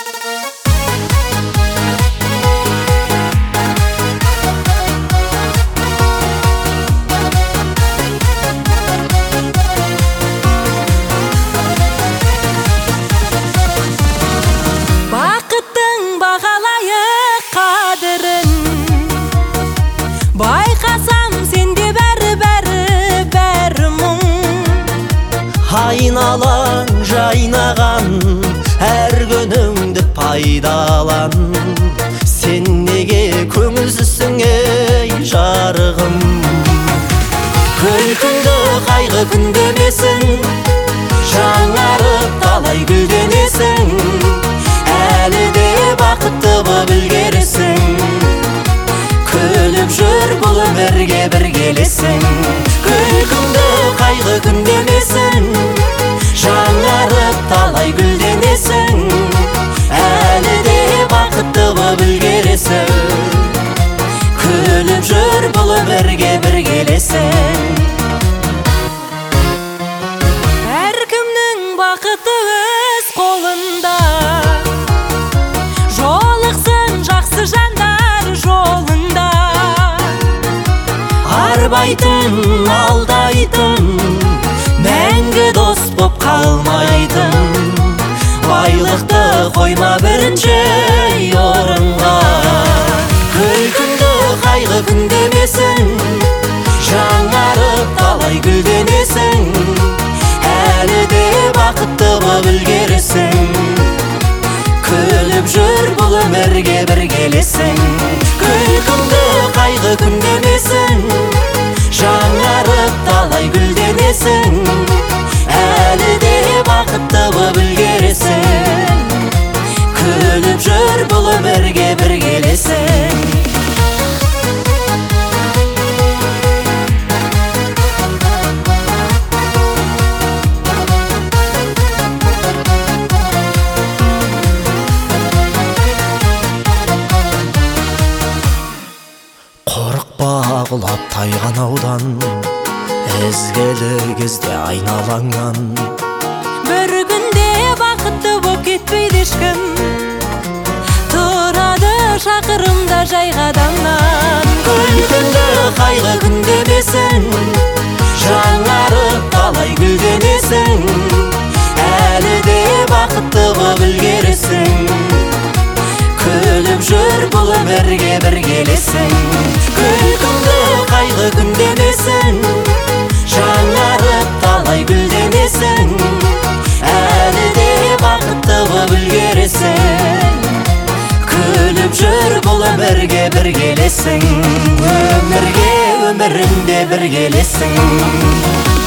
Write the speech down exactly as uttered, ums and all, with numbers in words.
Бақыттың бағалайық қадірін, байқасам сенде бәрі-бәрі бәрі мұң. Айналаң жайнаған әр күніңді пайдалан. Сен неге көңілсізсің ей жарығым? Күлкіңді қайғы күндемесін, жаңарып талай гүлденесің. Әлі де бақытты боп үлгересің, күліп жүр бұл өмірге бір келесің. Күлкіңді қайғы күндемесін, жаңарып талай гүлденесің. Әлі де бақытты боп үлгересің, күліп жүр бұл өмірге бір келесің. Әркімнің бақыты өз қолында, жолықсын жақсы жандар жолында. Арбайтын, алдайтын, мәңгі дос боп қалмайтын. Байлықты қойма бірінші орынға. Күлкіңді қайғы күндемесін, жаңарып талай гүлденесің. Әлі де бақытты боп үлгересің, күліп жүр бұл өмірге бір келесің. Күлкіңді қайғы күндемесін, жаңарып талай гүлденесің. Әлі де бақытты боп үлгересің, күліп жүр бұл өмірге бір келесің. Қорықпа құлап тайған аудан, ізгілі кезде айналаңнан. Бір күнде бақытты боп кетпейді ешкім, тұрады шақырымда жайғаданнан. Күлкіңді қайғы күндемесін, жаңарып талай гүлденесің. Әлі де бақытты боп үлгересің, күліп жүр бұл өмірге бір келесің. Күлкіңді қайғы күндемесін, жаңарып талай гүлденесің. Әлі де бақытты боп үлгересің, күліп жүр бұл өмірге бір келесің. Өмірге өмірінде бір келесің.